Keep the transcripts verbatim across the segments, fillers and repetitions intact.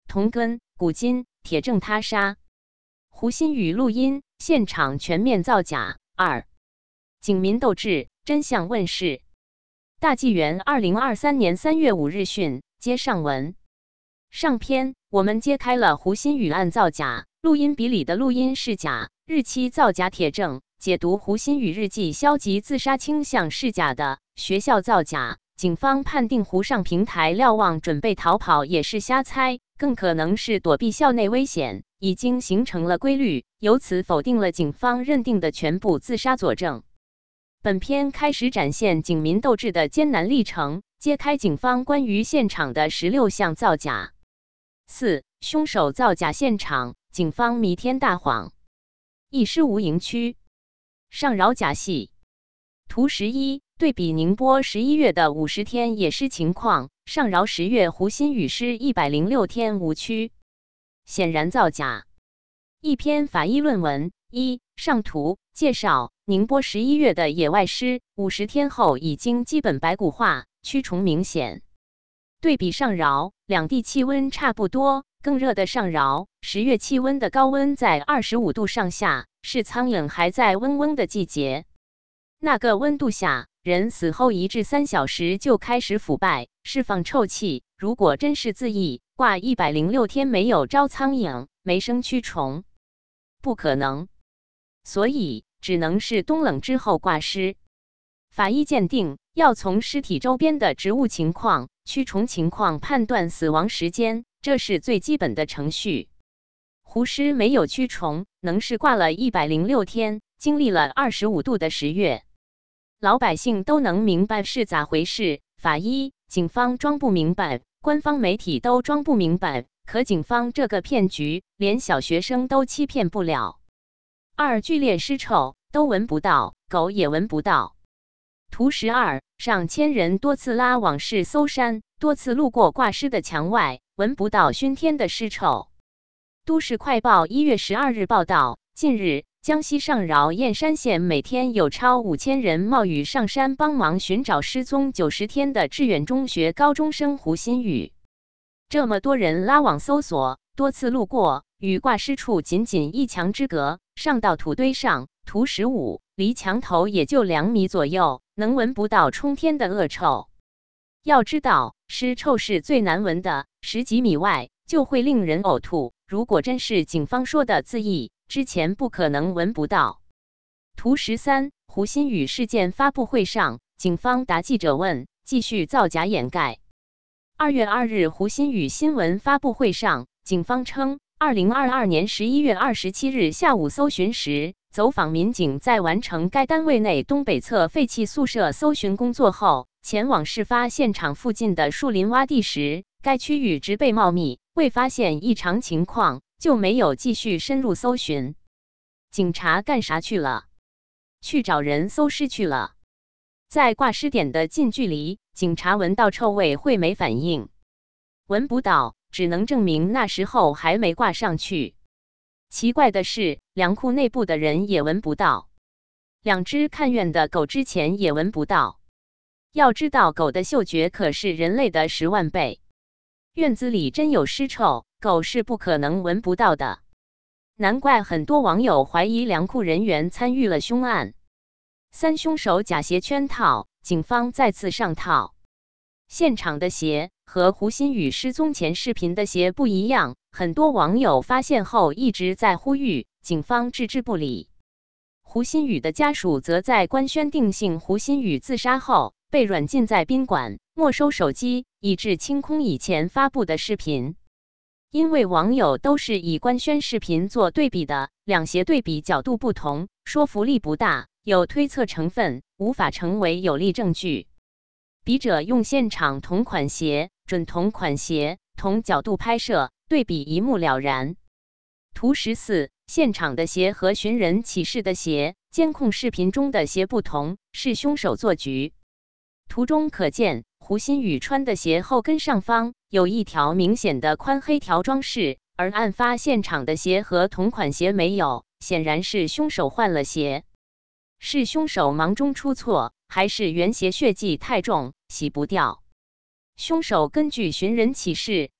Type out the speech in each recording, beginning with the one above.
铜根、古金、铁证他杀。胡鑫宇录音，现场全面造假。二、警民斗智，真相问世。大纪元二零二三年三月五日讯，接上文。上篇我们揭开了胡鑫宇案造假，录音笔里的录音是假，日期造假铁证，解读胡鑫宇日记消极自杀倾向是假的，学校造假，警方判定胡上平台瞭望准备逃跑也是瞎猜，更可能是躲避校内危险，已经形成了规律，由此否定了警方认定的全部自杀佐证。本篇开始展现警民斗智的艰难历程，揭开警方关于现场的十六项造假。四、凶手造假现场，警方弥天大谎。一师无营区上饶假戏。图十一，对比宁波十一月的五十天野尸情况，上饶十月胡鑫宇尸一百零六天无区，显然造假。一篇法医论文。一、上图介绍，宁波十一月的野外尸五十天后已经基本白骨化，蛆虫明显。对比上饶，两地气温差不多，更热的上饶，十月气温的高温在二十五度上下，是苍蝇还在嗡嗡的季节。那个温度下，人死后一至三小时就开始腐败，释放臭气。如果真是自缢，挂一百零六天没有招苍蝇，没生蛆虫，不可能。所以只能是冬冷之后挂尸。法医鉴定要从尸体周边的植物情况、蛆虫情况判断死亡时间，这是最基本的程序。胡尸没有蛆虫，能是挂了一百零六天，经历了二十五度的十月。老百姓都能明白是咋回事，法医、警方装不明白，官方媒体都装不明白，可警方这个骗局，连小学生都欺骗不了。二、剧烈尸臭，都闻不到，狗也闻不到。图十二，上千人多次拉往事搜山，多次路过挂尸的墙外，闻不到熏天的尸臭。都市快报一月十二日报道，近日，江西上饶燕山县每天有超五千人冒雨上山帮忙寻找失踪九十天的致远中学高中生胡鑫宇。这么多人拉网搜索，多次路过，与挂尸处仅仅一墙之隔，上到土堆上。图十五，离墙头也就两米左右，能闻不到冲天的恶臭。要知道，尸臭是最难闻的，十几米外就会令人呕吐。如果真是警方说的自缢，之前不可能闻不到。图十三，胡鑫宇事件发布会上，警方答记者问，继续造假掩盖。二月二日胡鑫宇新闻发布会上，警方称，二零二二年十一月二十七日下午搜寻时，走访民警在完成该单位内东北侧废弃宿舍搜寻工作后，前往事发现场附近的树林洼地时，该区域植被茂密，未发现异常情况，就没有继续深入搜寻。警察干啥去了？去找人搜尸去了。在挂尸点的近距离，警察闻到臭味会没反应，闻不到，只能证明那时候还没挂上去。奇怪的是，粮库内部的人也闻不到，两只看院的狗之前也闻不到。要知道，狗的嗅觉可是人类的十万倍。院子里真有尸臭，狗是不可能闻不到的。难怪很多网友怀疑粮库人员参与了凶案。三、凶手假鞋圈套，警方再次上套。现场的鞋和胡鑫宇失踪前视频的鞋不一样，很多网友发现后一直在呼吁，警方置之不理。胡鑫宇的家属则在官宣定性胡鑫宇自杀后，被软禁在宾馆，没收手机，以致清空以前发布的视频。因为网友都是以官宣视频做对比的，两鞋对比角度不同，说服力不大，有推测成分，无法成为有力证据。笔者用现场同款鞋、准同款鞋、同角度拍摄，对比一目了然。图十四，现场的鞋和寻人启事的鞋，监控视频中的鞋不同，是凶手做局。图中可见，胡鑫宇穿的鞋后跟上方有一条明显的宽黑条装饰，而案发现场的鞋和同款鞋没有，显然是凶手换了鞋。是凶手忙中出错，还是原鞋血迹太重，洗不掉？凶手根据寻人启事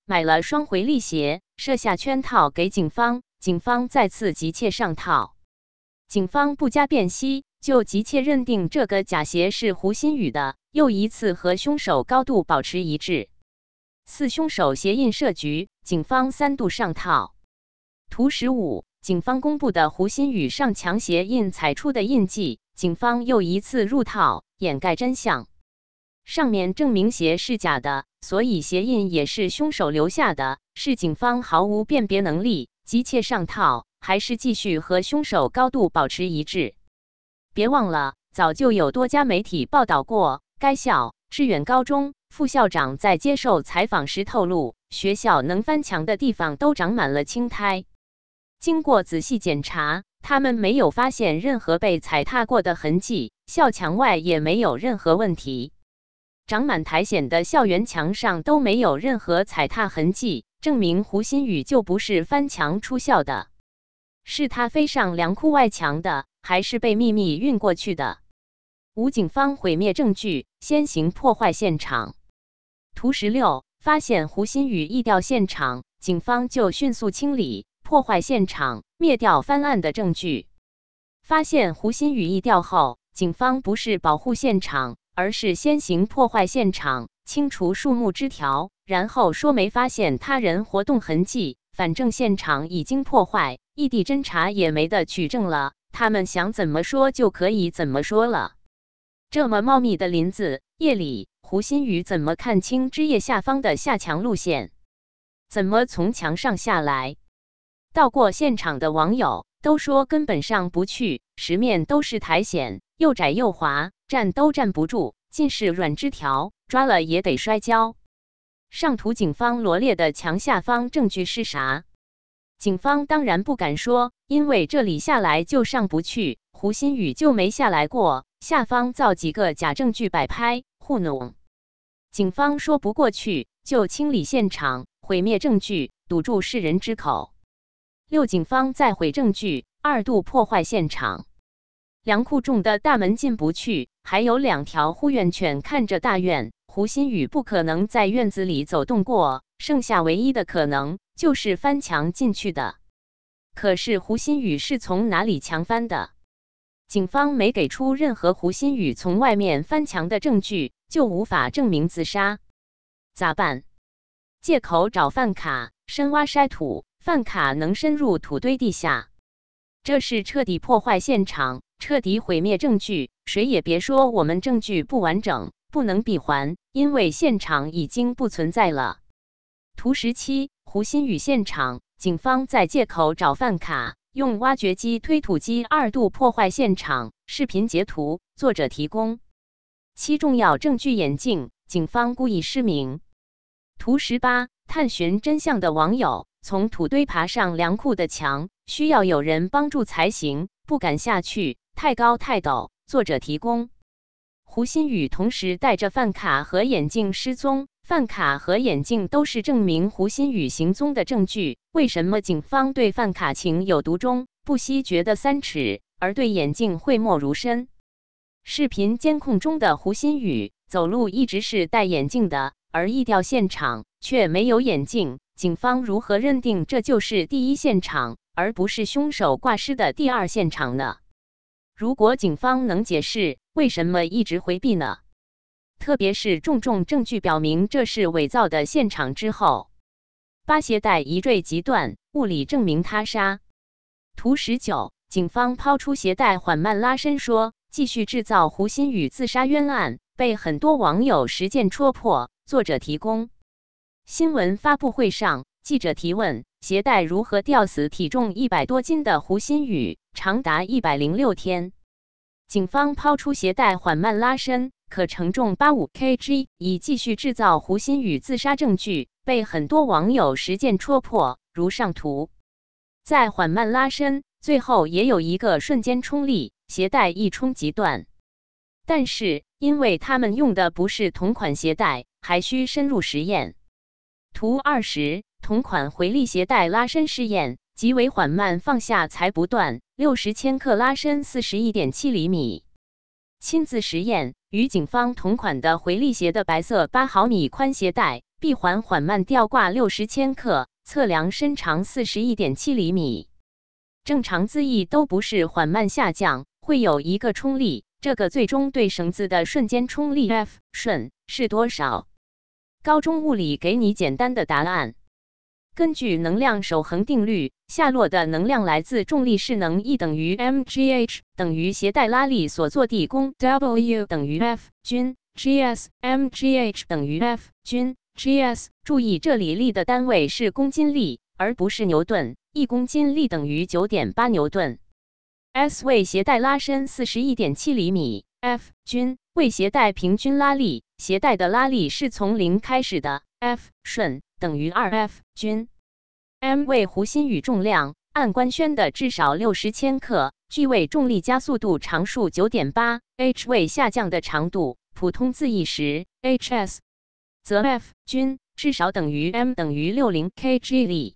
买了双回力鞋，设下圈套给警方，警方再次急切上套。警方不加辨析，就急切认定这个假鞋是胡鑫宇的，又一次和凶手高度保持一致。四凶手鞋印设局，警方三度上套。图十五，警方公布的胡鑫宇上墙鞋印踩出的印记，警方又一次入套，掩盖真相。上面证明鞋是假的，所以鞋印也是凶手留下的，是警方毫无辨别能力，急切上套，还是继续和凶手高度保持一致？别忘了，早就有多家媒体报道过，该校致远高中副校长在接受采访时透露，学校能翻墙的地方都长满了青苔。经过仔细检查，他们没有发现任何被踩踏过的痕迹，校墙外也没有任何问题。长满苔藓的校园墙上都没有任何踩踏痕迹，证明胡鑫宇就不是翻墙出校的。是他飞上粮库外墙的，还是被秘密运过去的？五、警方毁灭证据，先行破坏现场。图十六，发现胡鑫宇易调现场，警方就迅速清理、破坏现场，灭掉翻案的证据。发现胡鑫宇易调后，警方不是保护现场，而是先行破坏现场，清除树木枝条，然后说没发现他人活动痕迹，反正现场已经破坏，异地侦查也没得取证了，他们想怎么说就可以怎么说了。这么茂密的林子，夜里胡鑫宇怎么看清枝叶下方的下墙路线？怎么从墙上下来？到过现场的网友都说根本上不去，十面都是苔藓，又窄又滑，站都站不住，尽是软枝条，抓了也得摔跤。上图警方罗列的墙下方证据是啥？警方当然不敢说，因为这里下来就上不去，胡鑫宇就没下来过，下方造几个假证据摆拍糊弄。警方说不过去，就清理现场，毁灭证据，堵住世人之口。六、警方再毁证据，二度破坏现场。粮库中的大门进不去，还有两条护院犬看着大院，胡鑫宇不可能在院子里走动过，剩下唯一的可能就是翻墙进去的。可是胡鑫宇是从哪里墙翻的？警方没给出任何胡鑫宇从外面翻墙的证据，就无法证明自杀。咋办？借口找饭卡，深挖筛土，饭卡能深入土堆地下。这是彻底破坏现场，彻底毁灭证据，谁也别说我们证据不完整，不能闭环，因为现场已经不存在了。图十七，胡鑫宇现场，警方在借口找饭卡，用挖掘机、推土机二度破坏现场。视频截图，作者提供。七、重要证据眼镜，警方故意失明。图十八，探寻真相的网友，从土堆爬上粮库的墙，需要有人帮助才行，不敢下去，太高太陡。作者提供。胡鑫宇同时带着饭卡和眼镜失踪，饭卡和眼镜都是证明胡鑫宇行踪的证据，为什么警方对饭卡情有独钟，不惜觉得三尺，而对眼镜讳莫如深？视频监控中的胡鑫宇走路一直是戴眼镜的，而易调现场却没有眼镜，警方如何认定这就是第一现场，而不是凶手挂尸的第二现场呢？如果警方能解释，为什么一直回避呢？特别是重重证据表明这是伪造的现场之后。八、鞋带一坠即断，物理证明他杀。图十九，警方抛出鞋带缓慢拉伸说，继续制造胡鑫宇自杀冤案，被很多网友实践戳破。作者提供。新闻发布会上，记者提问：鞋带如何吊死体重一百多斤的胡鑫宇，长达一百零六天？警方抛出鞋带缓慢拉伸，可承重八十五公斤，以继续制造胡鑫宇自杀证据，被很多网友实践戳破。如上图，在缓慢拉伸，最后也有一个瞬间冲力，鞋带一冲即断。但是，因为他们用的不是同款鞋带，还需深入实验。图二十，同款回力鞋带拉伸试验，极为缓慢放下才不断，六十千克拉伸 四十一点七厘米。亲自实验，与警方同款的回力鞋的白色八毫米宽鞋带， 闭环缓慢吊挂六十千克，测量身长 四十一点七厘米。正常字翼都不是缓慢下降，会有一个冲力，这个最终对绳子的瞬间冲力 F 瞬是多少？高中物理给你简单的答案。根据能量守恒定律，下落的能量来自重力势能 E 等于 mgh 等于携带拉力所做地功 W 等于 F 均 gs mgh 等于 F 均 gs。注意这里力的单位是公斤力，而不是牛顿，一公斤力等于 九点八牛顿。S 为携带拉伸 四十一点七厘米 ，F 均为携带平均拉力，携带的拉力是从零开始的 ，F 瞬等于 二 F 均。M 为弧心宇重量，按官宣的至少六十千克，G 为重力加速度常数 九点八 ，H 为下降的长度，普通字义时 hs， 则 F 均至少等于 M 等于六十 kg 力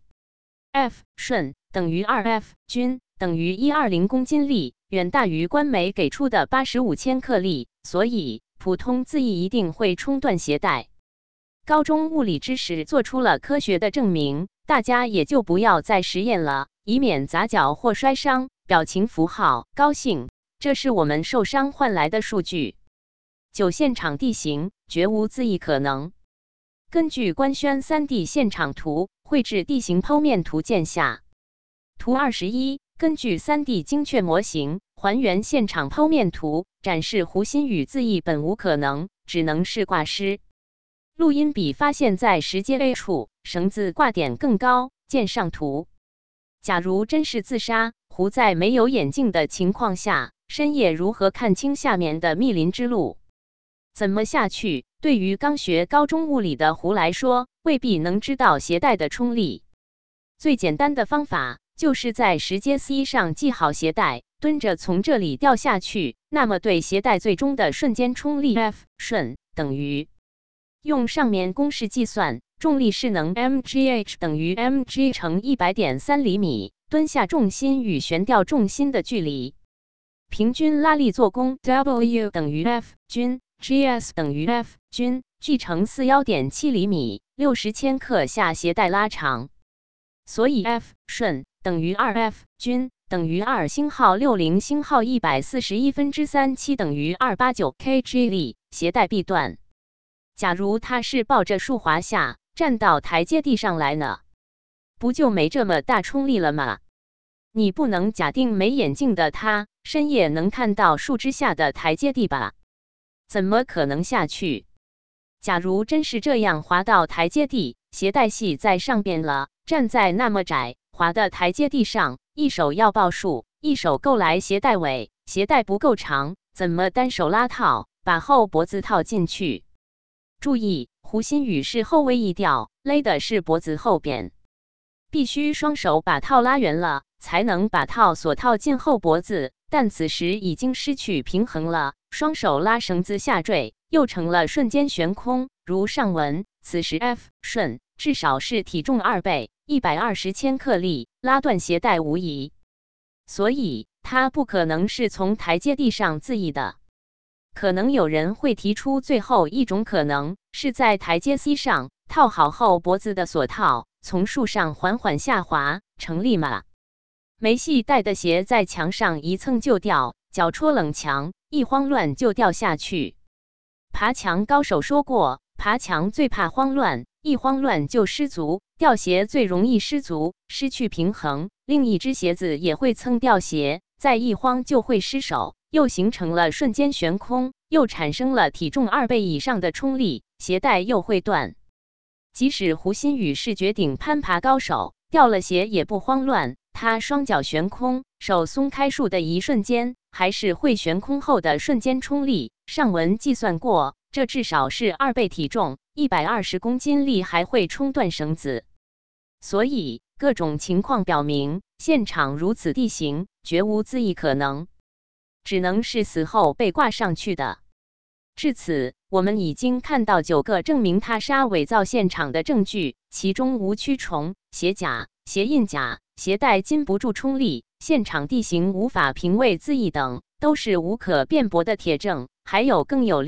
，F 瞬等于 二 F 均等于一百二十公斤力，远大于官媒给出的八十五千克力，所以普通字义一定会冲断携带。高中物理知识做出了科学的证明，大家也就不要再实验了，以免砸脚或摔伤。表情符号，高兴，这是我们受伤换来的数据。九现场地形绝无字义可能。根据官宣 三 D 现场图绘制地形剖面图见下。图二十一，根据 三 D 精确模型还原现场剖面图，展示弧心宇字义本无可能，只能是挂失。录音笔发现在石阶 A 处，绳子挂点更高，见上图。假如真是自杀，胡在没有眼镜的情况下，深夜如何看清下面的密林之路？怎么下去？对于刚学高中物理的胡来说，未必能知道携带的冲力。最简单的方法，就是在石阶 C 上系好鞋带，蹲着从这里掉下去，那么对鞋带最终的瞬间冲力 F 瞬等于。用上面公式计算，重力势能 mgh 等于 mg 乘 一百点三厘米，蹲下重心与悬吊重心的距离。平均拉力做功 W 等于 F 均 gs 等于 F 均 G 乘 四十一点七厘米，六十千克下携带拉长。所以 F 瞬等于 二 F 均等于二星号六十星号一百四十一分之三七等于二百八十九 kg 力，携带臂断。假如他是抱着树滑下，站到台阶地上来呢？不就没这么大冲力了吗？你不能假定没眼镜的他，深夜能看到树枝下的台阶地吧？怎么可能下去？假如真是这样滑到台阶地，鞋带系在上边了，站在那么窄滑的台阶地上，一手要抱树，一手够来鞋带尾，鞋带不够长，怎么单手拉套，把后脖子套进去？注意，弧心宇是后位一吊，勒的是脖子后边，必须双手把套拉圆了，才能把套所套进后脖子。但此时已经失去平衡了，双手拉绳子下坠，又成了瞬间悬空。如上文，此时 F 瞬至少是体重二倍，一百二十千克力，拉断鞋带无疑。所以，它不可能是从台阶地上自缢的。可能有人会提出最后一种可能，是在台阶 C 上套好后脖子的锁套，从树上缓缓下滑，成立吗？没系带的鞋在墙上一蹭就掉，脚戳冷墙，一慌乱就掉下去。爬墙高手说过，爬墙最怕慌乱，一慌乱就失足，掉鞋最容易失足，失去平衡，另一只鞋子也会蹭掉鞋，再一慌就会失手。又形成了瞬间悬空，又产生了体重二倍以上的冲力，鞋带又会断。即使弧心宇是绝顶攀爬高手，掉了鞋也不慌乱，他双脚悬空，手松开树的一瞬间，还是会悬空后的瞬间冲力。上文计算过，这至少是二倍体重，一百二十公斤力还会冲断绳子。所以各种情况表明，现场如此地形，绝无自缢可能。只能是死后被挂上去的。至此，我们已经看到九个证明他杀伪造现场的证据，其中无蛆虫、鞋甲、鞋印甲、鞋带禁不住冲力、现场地形无法平位自缢等，都是无可辩驳的铁证。还有更有力、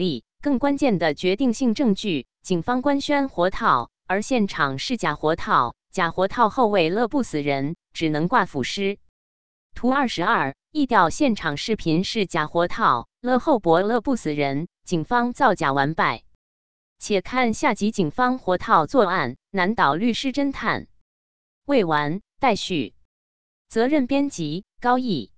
更关键的决定性证据，警方官宣活套，而现场是假活套，假活套后为勒不死人，只能挂腐尸。图二十二，疫调现场视频是假活套，勒后脖勒不死人，警方造假完败。且看下集警方活套作案，难倒律师侦探。未完待续。责任编辑高毅。